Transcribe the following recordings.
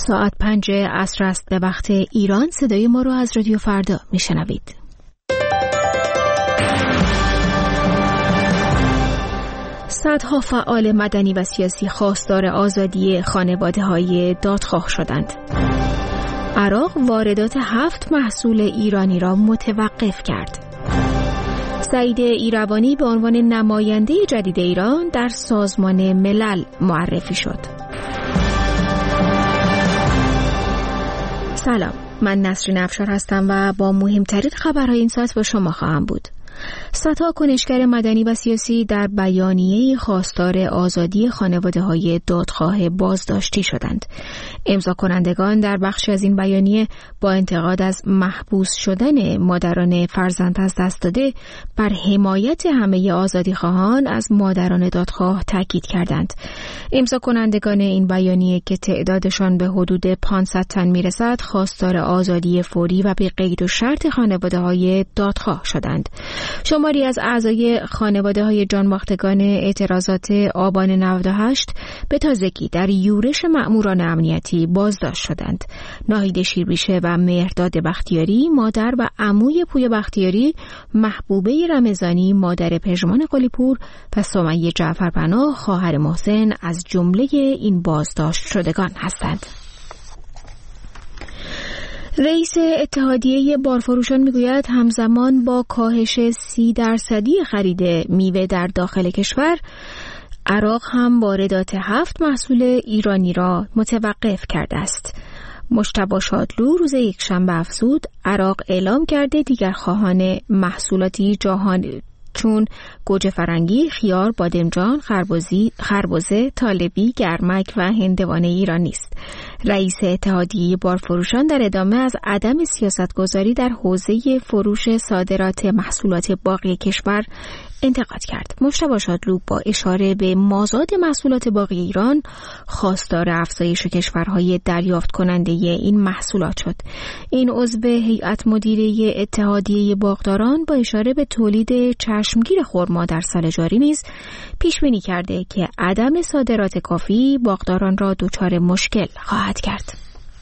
ساعت 5 عصر است به وقت ایران. صدای ما رو از رادیو فردا میشنوید. صدها فعال مدنی و سیاسی خواستار آزادی خانواده‌های دادخواه شدند. عراق واردات 7 محصول ایرانی را متوقف کرد. سعید ایروانی به عنوان نماینده جدید ایران در سازمان ملل معرفی شد. سلام، من نسرین افشار هستم و با مهمترین خبرهای این ساعت با شما خواهم بود. صدها کنشگر مدنی و سیاسی در بیانیه خواستار آزادی خانواده‌های دادخواه بازداشتی شدند. امضا کنندگان در بخشی از این بیانیه با انتقاد از محبوس شدن مادران فرزند از دست داده بر حمایت همه آزادیخواهان از مادران دادخواه تاکید کردند. امضا کنندگان این بیانیه که تعدادشان به حدود 500 تن میرسد، خواستار آزادی فوری و به قید و شرط خانواده‌های دادخواه شدند. شماری از اعضای خانواده‌های جانباختگان اعتراضات آبان 98 به تازگی در یورش مأموران امنیتی بازداشت شدند. ناهید شیربیشه و مهرداد بختیاری مادر و عموی پویا بختیاری، محبوبه رمضانی مادر پژمان قلی‌پور و سمیه جعفرپناه خواهر محسن از جمله این بازداشت شدگان هستند. رئیس اتحادیه بارفروشان میگوید همزمان با کاهش 30% خرید میوه در داخل کشور، عراق هم واردات 7 محصول ایرانی را متوقف کرده است. مجتبی شادلو روز یکشنبه افزود عراق اعلام کرده دیگر خواهان محصولاتی جهانی چون گوجه فرنگی، خیار، بادمجان، خربزه، طالبی، گرمک و هندوانه ایران نیست. رئیس اتحادیه بارفروشان در ادامه از عدم سیاستگذاری در حوزه فروش صادرات محصولات باغی کشور انتقاد کرد. مجتبی شادلو با اشاره به مازاد محصولات باغی ایران خواستار افزایش کشورهای دریافت کننده این محصولات شد. این عضو هیئت مدیره اتحادیه باغداران با اشاره به تولید چشمگیر خرما در سال جاری نیز پیش بینی کرده که عدم صادرات کافی باغداران را دچار مشکل خواهد کرد.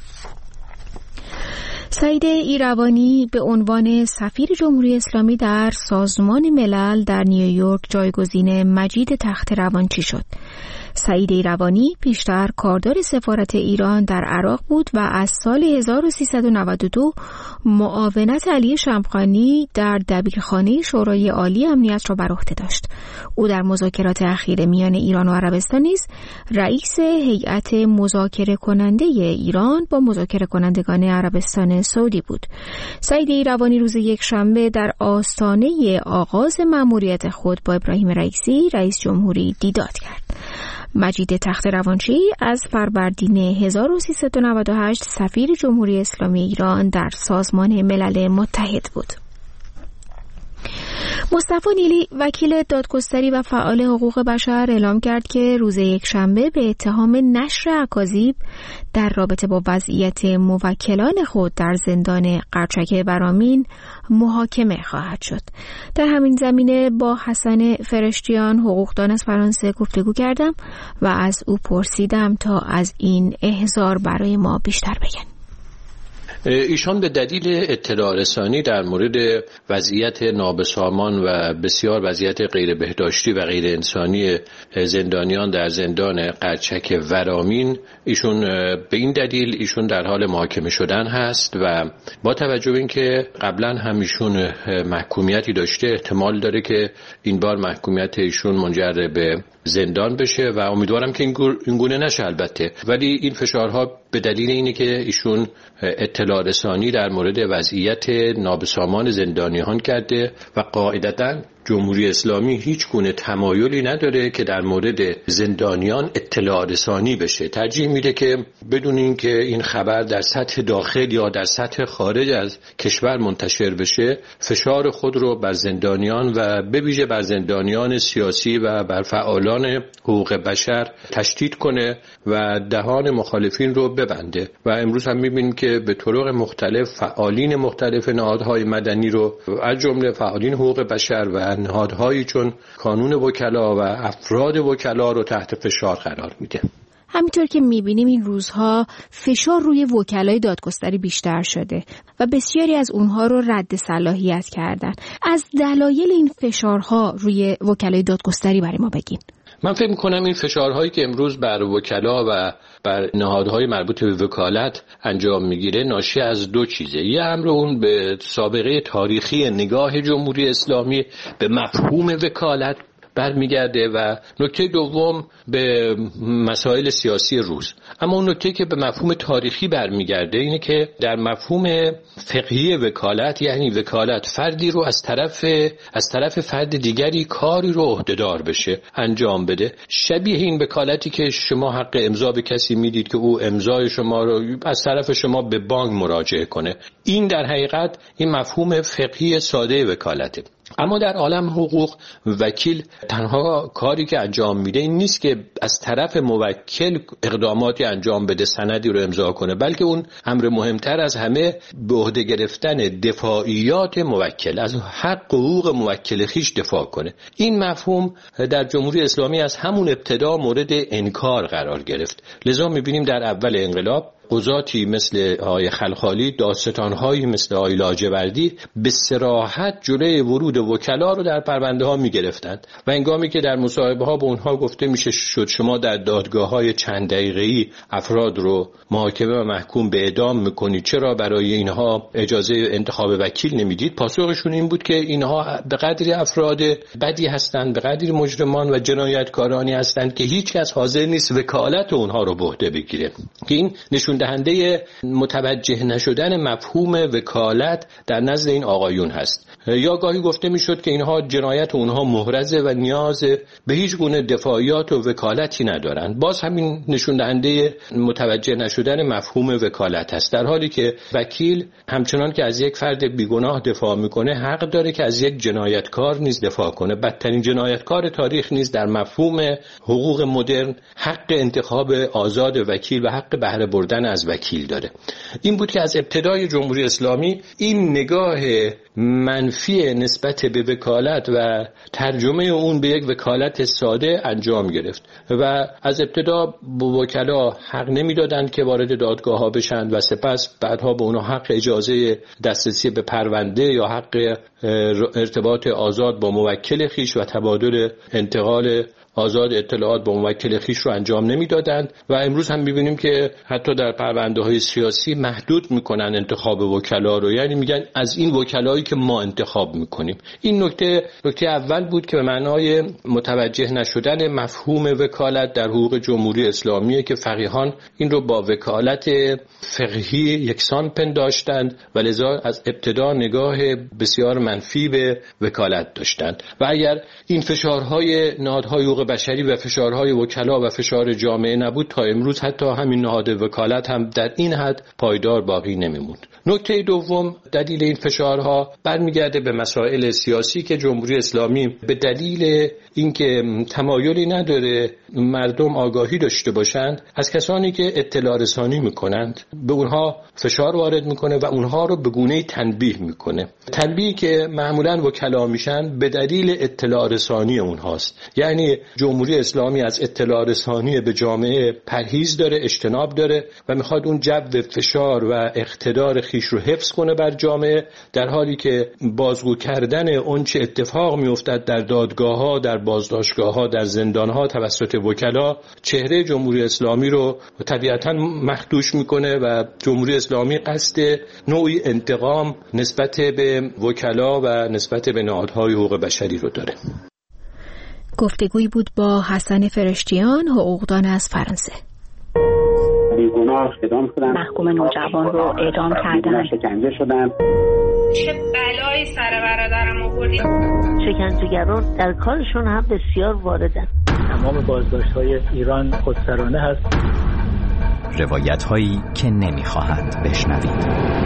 سعید ایروانی به عنوان سفیر جمهوری اسلامی در سازمان ملل در نیویورک جایگزین مجید تخت‌روانچی شد. سعید ایروانی پیشتر کاردار سفارت ایران در عراق بود و از سال 1392 معاونت علی شمخانی در دبیرخانه شورای عالی امنیت را بر عهده داشت. او در مذاکرات اخیر میان ایران و عربستان نیز رئیس هیئت مذاکره کننده ایران با مذاکره کنندگان عربستان سعودی بود. سعید ایروانی روز یکشنبه در آستانه آغاز مأموریت خود با ابراهیم رئیسی رئیس جمهوری دیدار کرد. مجید تخت‌روانچی از فروردین 1398 سفیر جمهوری اسلامی ایران در سازمان ملل متحد بود. مصطفی نیلی وکیل دادگستری و فعال حقوق بشر اعلام کرد که روز یکشنبه به اتهام نشر اکاذیب در رابطه با وضعیت موکلان خود در زندان قرچک برامین محاکمه خواهد شد. در همین زمینه با حسن فرشتیان حقوقدان از فرانسه گفتگو کردم و از او پرسیدم تا از این احضار برای ما بیشتر بگن. ایشان به دلیل اطلاع رسانی در مورد وضعیت نابسامان و بسیار وضعیت غیر بهداشتی و غیر انسانی زندانیان در زندان قرچک ورامین، ایشون به این دلیل ایشون در حال محاکمه شدن هست و با توجه به اینکه قبلا هم ایشون محکومیتی داشته، احتمال داره که این بار محکومیت ایشون منجر به زندان بشه و امیدوارم که این گونه نشه البته، ولی این فشارها به دلیل اینه که ایشون اطلاع رسانی در مورد وضعیت نابسامان زندانیان کرده و قاعدتاً جمهوری اسلامی هیچ گونه تمایلی نداره که در مورد زندانیان اطلاع رسانی بشه. ترجیح میده که بدون اینکه این خبر در سطح داخل یا در سطح خارج از کشور منتشر بشه، فشار خود رو بر زندانیان و به ویژه بر زندانیان سیاسی و بر فعالان حقوق بشر تشدید کنه و دهان مخالفین رو ببنده. و امروز هم میبینیم که به طرق مختلف فعالین مختلف نهادهای مدنی رو از جمله فعالین حقوق بشر و نهادهایی چون کانون وکلا و افراد وکلا رو تحت فشار قرار میده. همینطور که میبینیم این روزها فشار روی وکلای دادگستری بیشتر شده و بسیاری از اونها رو رد صلاحیت کردن. از دلایل این فشارها روی وکلای دادگستری برای ما بگین. من فکر می‌کنم این فشارهایی که امروز بر وکلا و بر نهادهای مربوط به وکالت انجام میگیره ناشی از دو چیزه. یه امر اون به سابقه تاریخی نگاه جمهوری اسلامی به مفهوم وکالت برمیگرده و نکته دوم به مسائل سیاسی روز. اما اون نکته که به مفهوم تاریخی برمیگرده اینه که در مفهوم فقهی وکالت، یعنی وکالت فردی رو از طرف فرد دیگری کاری رو عهده‌دار بشه انجام بده، شبیه این وکالتی که شما حق امضا به کسی میدید که او امضای شما رو از طرف شما به بانک مراجعه کنه. این در حقیقت این مفهوم فقهی ساده وکالته. اما در عالم حقوق وکیل تنها کاری که انجام میده این نیست که از طرف موکل اقداماتی انجام بده، سندی رو امضا کنه، بلکه اون امر مهمتر از همه به عهده گرفتن دفاعیات موکل، از حق حقوق موکل خیش دفاع کنه. این مفهوم در جمهوری اسلامی از همون ابتدا مورد انکار قرار گرفت. لذا میبینیم در اول انقلاب قضاتی مثل آقای خلخالی، دادستان‌هایی مثل آقای لاجوردی به صراحت جلوی ورود وکلا رو در پرونده ها می‌گرفتند و هنگامی که در مصاحبه ها به اونها گفته میشه شد شما در دادگاه‌های چند دقیقه‌ای افراد رو محاکمه و محکوم به اعدام می‌کنید، چرا برای اینها اجازه انتخاب وکیل نمیدید؟ پاسخشون این بود که اینها به قدری افراد بدی هستند، به قدری مجرمان و جنایتکارانی هستند که هیچ کس حاضر نیست وکالت اونها رو به عهده بگیره. که این نشون دهنده متوجه نشدن مفهوم وکالت در نزد این آقایون هست. یا گاهی گفته میشد که اینها جنایت اونها محرزه و نیاز به هیچ گونه دفاعیات و وکالتی ندارند. باز همین نشون دهنده متوجه نشدن مفهوم وکالت هست، در حالی که وکیل همچنان که از یک فرد بیگناه دفاع میکنه حق داره که از یک جنایتکار نیز دفاع کنه. بدترین جنایتکار تاریخ نیز در مفهوم حقوق مدرن حق انتخاب آزاد وکیل و حق بهره بردن از وکیل داره. این بود که از ابتدای جمهوری اسلامی این نگاه منفی نسبت به وکالت و ترجمه اون به یک وکالت ساده انجام گرفت و از ابتدا به وکلا حق نمیدادند که وارد دادگاه ها بشن و سپس بعدها به اونها حق اجازه دسترسی به پرونده یا حق ارتباط آزاد با موکل خیش و تبادل انتقال آزاد اطلاعات با موکل خیش رو انجام نمیدادند و امروز هم می‌بینیم که حتی در پرونده‌های سیاسی محدود میکنن انتخاب وکلا رو، یعنی میگن از این وکلایی که ما انتخاب میکنیم. این نکته اول بود که به معنای متوجه نشدن مفهوم وکالت در حقوق جمهوری اسلامی که فقیهان این رو با وکالت فقهی یکسان پنداشتند و لذا از ابتدا نگاه بسیار منفی به وکالت داشتند. و اگر این فشارهای نهادهای حقوق بشری و فشارهای وکلا و فشار جامعه نبود تا امروز حتی همین نهاد وکالت هم در این حد پایدار باقی نمیموند. نکته دوم دلیل این فشارها برمیگرده به مسائل سیاسی که جمهوری اسلامی به دلیل اینکه تمایلی نداره مردم آگاهی داشته باشند از کسانی که اطلاع رسانی میکنند به اونها فشار وارد میکنه و اونها رو به گونه‌ای تنبیه میکنه. تنبیهی که معمولاً وکلا میشن به دلیل اطلاع رسانی اونهاست. یعنی جمهوری اسلامی از اطلاع رسانی به جامعه پرهیز داره، اجتناب داره و میخواد اون جو فشار و اقتدار خیش رو حفظ کنه بر جامعه، در حالی که بازگو کردن اون چه اتفاق میافتد در دادگاه‌ها، در بازداشتگاه‌ها، در زندان‌ها توسط وکلا چهره جمهوری اسلامی رو طبیعتاً مخدوش میکنه و جمهوری اسلامی قصد نوعی انتقام نسبت به وکلا و نسبت به نهادهای حقوق بشری رو داره. گفتگویی بود با حسن فرشتیان، حقوقدان از فرانسه. بیگناه اعدام شدن، محکوم نوجوان رو اعدام کردن، شکنجه شدن. چه بلایی سر برادرم آوردی؟ شکنجهگران در کارشون هم بسیار واردن. تمام بازداشت‌های ایران خودسرانه هست. روایت‌هایی که نمی‌خواهند بشنوید.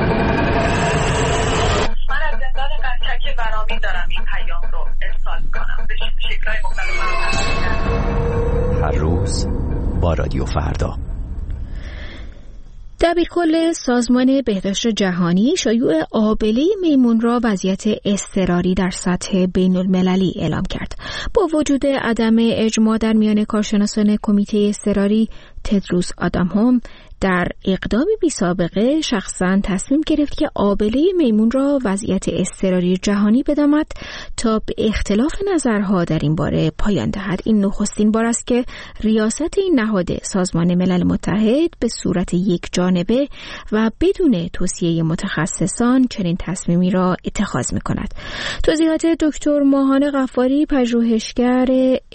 من از زندان قطعه برامی دارم این پیام رو ارسال کنم به شکل‌های مختلف. هر روز با رادیو فردا. دبیرکل سازمان بهداشت جهانی شیوع آبله میمون را وضعیت اضطراری در سطح بین المللی اعلام کرد. با وجود عدم اجماع در میان کارشناسان کمیته اضطراری، تدروس آدامهم در اقدامی بی سابقه شخصاً تصمیم گرفت که آبله میمون را وضعیت اضطراری جهانی بداند تا به اختلاف نظرها در این باره پایان دهد. این نخستین بار است که ریاست این نهاد سازمان ملل متحد به صورت یک جانبه و بدون توصیه متخصصان چنین تصمیمی را اتخاذ می‌کند. توضیحات دکتر ماهان غفاری، پژوهشگر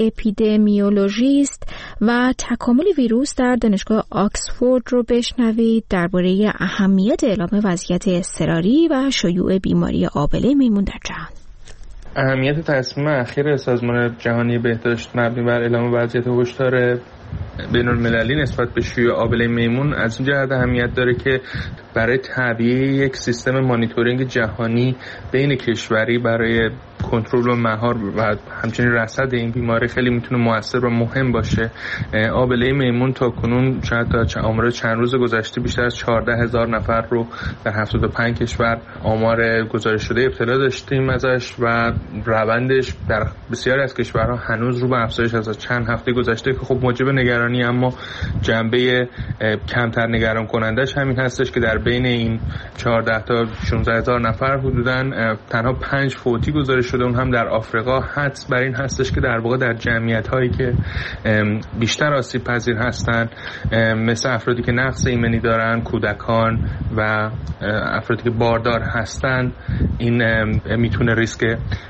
اپیدمیولوژیست و تکامل ویروس در دانشگاه آکسفورد رو بشنوید درباره اهمیت اعلام وضعیت اضطراری و شیوع بیماری آبله میمون در جهان. اهمیت تصمیم اخیر سازمان جهانی بهداشت مبنی بر اعلام وضعیت هشدار بین‌المللی نسبت به شیوع آبله میمون از این جهت اهمیت داره که برای تعبیه یک سیستم مانیتورینگ جهانی بین کشوری برای کنترل و مهار و همچنین رصد این بیماری خیلی میتونه مؤثر و مهم باشه. آبله میمون تا کنون شاید تا آمار چند روز گذشته بیشتر از 14,000 نفر رو در 75 کشور آمار گزارش شده ابتلا داشتیم ازش و روندش در بسیاری از کشورها هنوز رو به افزایش از چند هفته گذشته که خب موجب نگرانی، اما جنبه کمتر نگران کنندش همین هستش که در بین این 14 تا 16,000 نفر حدوداً تنها 5 فوتی گزارش شده، اون هم در آفریقا. حدس بر این هستش که در واقع در جمعیت هایی که بیشتر آسیب پذیر هستن، مثل افرادی که نقص ایمنی دارن، کودکان و افرادی که باردار هستن، این میتونه ریسک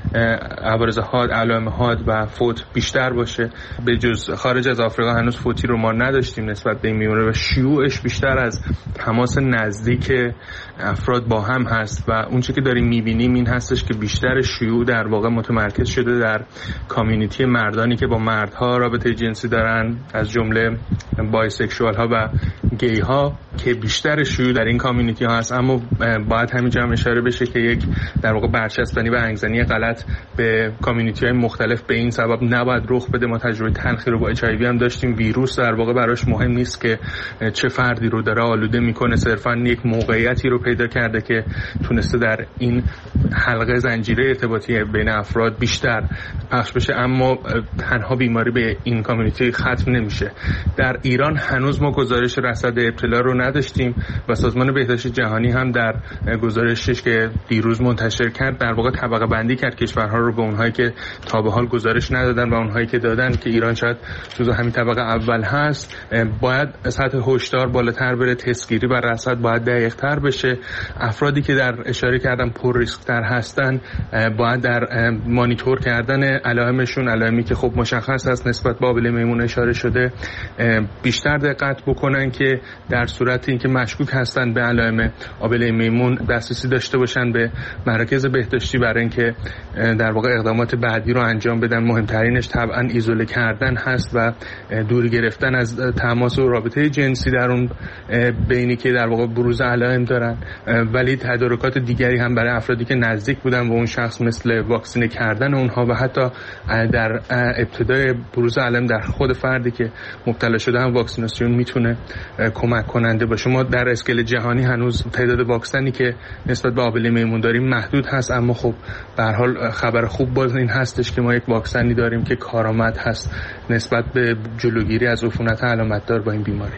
عوارض حاد، علائم حاد و فوت بیشتر باشه. به جز خارج از آفریقا هنوز فوتی رو ما نداشتیم نسبت به این بیماری و شیوعش بیشتر از تماس نزدیک افراد با هم هست و اون چیزی که داریم میبینیم این هستش که بیشتر شیوع در واقع متمرکز شده در کامیونیتی مردانی که با مردها رابطه جنسی دارن، از جمله بایسکشوال ها و گی ها که بیشتر شیوع در این کامیونیتی ها هست. اما باید همینجا هم اشاره بشه که یک در واقع برچسبانی و انگزنی غلط به کامیونیتی های مختلف به این سبب نباید رخ بده. ما تجربه تلخی رو با HIV هم داشتیم. ویروس در واقع براش مهم نیست که چه فردی رو داره آلوده میکنه، صرفا یک موقعیتی رو پیدا کرده که تونسته در این حلقه زنجیره ارتباطی بین افراد بیشتر پخش بشه، اما تنها بیماری به این کامیونیتی ختم نمیشه. در ایران هنوز ما گزارش رصد ابتلا رو نداشتیم و سازمان بهداشت جهانی هم در گزارشش که دیروز منتشر کرد در واقع طبقه بندی کرد کشورها رو به اونهایی که تا به حال گزارش ندادن و اونهایی که دادن، که ایران شاید جزو همین طبقه اول هست. باید سطح هشدار بالاتر بره، تستگیری و رصد باید دقیق‌تر بشه. افرادی که در اشاره کردم پر ریسک تر هستن باید در مانیتور کردن علائمشون، علائمی که خب مشخص هست نسبت به آبله میمون اشاره شده، بیشتر دقت بکنن که در صورت اینکه مشکوک هستن به علائم آبله میمون دسترسی داشته باشن به مراکز بهداشتی برای اینکه در واقع اقدامات بعدی رو انجام بدن. مهمترینش طبعا ایزوله کردن هست و دور گرفتن از تماس و رابطه جنسی در اون بینی که در واقع بروز علائم دارن. ولی تدارکات دیگری هم برای افرادی که نزدیک بودن به اون شخص، مثل واکسینه کردن اونها و حتی در ابتدای بروز علائم در خود فردی که مبتلا شده هم واکسیناسیون میتونه کمک کننده باشه. ما در اسکیل جهانی هنوز تعداد واکسنی که نسبت به آبله میمون داریم محدود هست، اما خب به هر حال خبر خوب باز این هستش که ما یک واکسنی داریم که کارآمد هست نسبت به جلوگیری از عفونت علامتدار با این بیماری.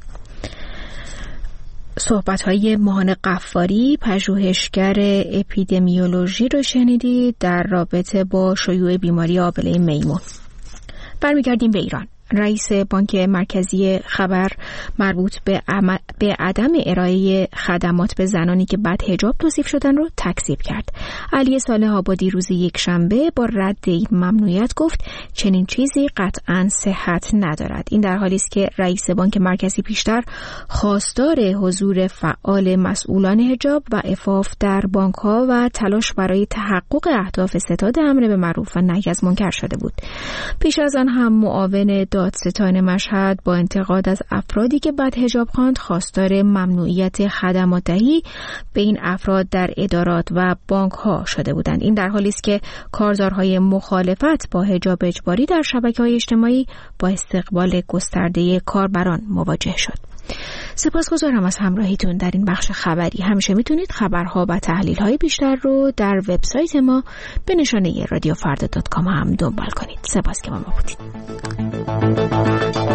صحبت‌های ماهان غفاری، پژوهشگر اپیدمیولوژی رو شنیدید در رابطه با شیوع بیماری آبله میمون. برمیگردیم به ایران. رئیس بانک مرکزی خبر مربوط به عدم ارائه خدمات به زنانی که بدحجاب توصیف شدن رو تکذیب کرد. علی صالح آبادی روز یکشنبه با رد این ممنوعیت گفت چنین چیزی قطعاً صحت ندارد. این در حالی است که رئیس بانک مرکزی پیشتر خواستار حضور فعال مسئولان حجاب و عفاف در بانک‌ها و تلاش برای تحقق اهداف ستاد امر به معروف و نهی از منکر شده بود. پیش از آن هم معاون دادستان مشهد با انتقاد از افرادی که بدحجاب خواند خواستار ممنوعیت خدمات دهی به این افراد در ادارات و بانک‌ها شده بودند. این در حالی است که کارزارهای مخالفت با حجاب اجباری در شبکه‌های اجتماعی با استقبال گسترده کاربران مواجه شد. سپاسگزارم از همراهیتون در این بخش خبری. همیشه میتونید خبرها و تحلیل‌های بیشتر رو در وبسایت ما به نشانه radiofarda.com هم دنبال کنید. سپاس که با ما بودید.